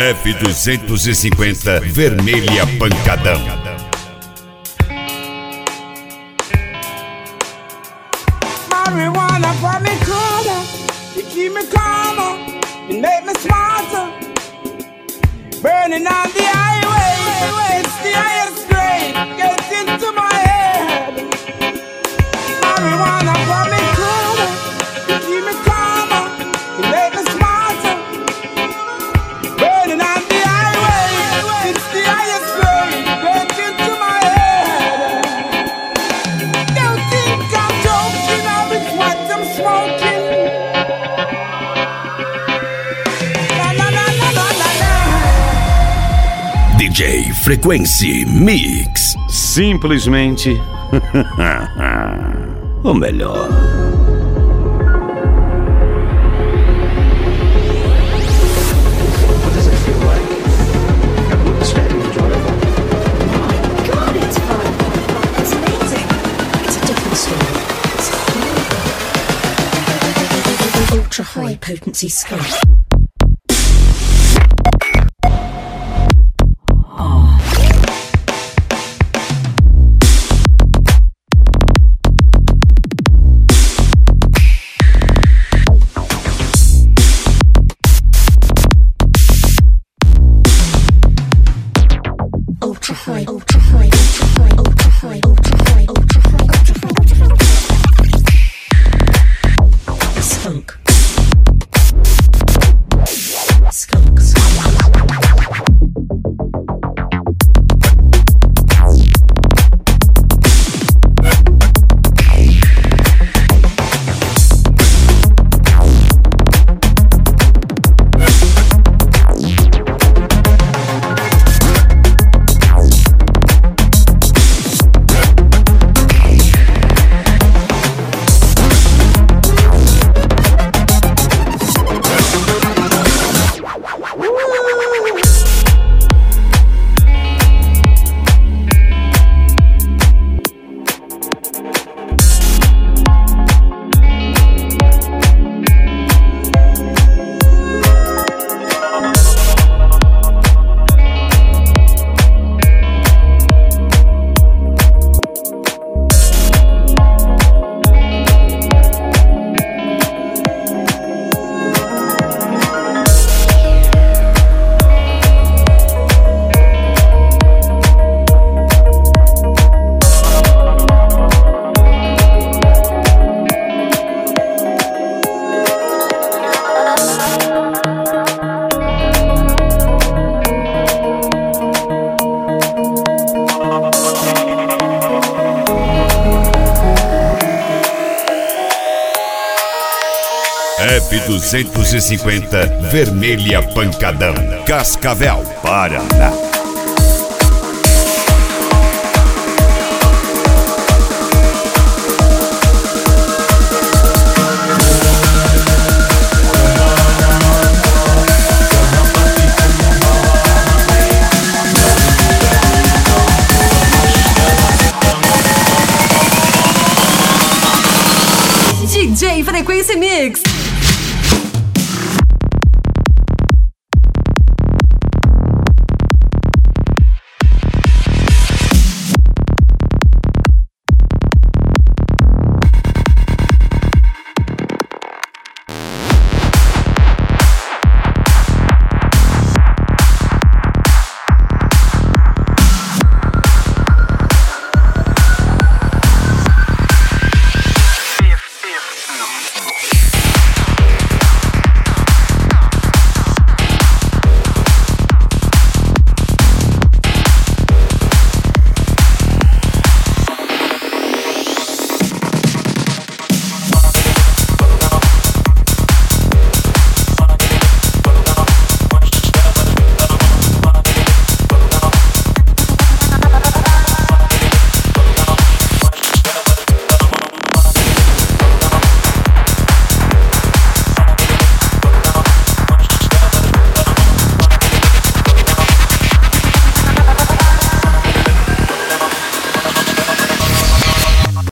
F250 Vermelha Pancadão. Marijuana brought me cooler, you keep me calmer, you make me smarter. Burning on the highway, it's the highest grade, gets into my head. Marijuana brought me cooler, you keep me calmer, you make me smarter. Burning on the highway, it's the highest grade, gets into my head. Don't think I'm joking, or it's what I'm smoking. DJ Frequency Mix. Simplesmente o melhor. What does it feel like? It's very enjoyable. God, it's fun. It's amazing. It's a different story. It's ultra high potency skunk. Ultra high, ultra high, ultra high, ultra high, ultra high, ultra high, ultra high, ultra high. Skunk. Skunks. F250 Vermelha Pancadão, Cascavel, Paraná. DJ Frequency Mix.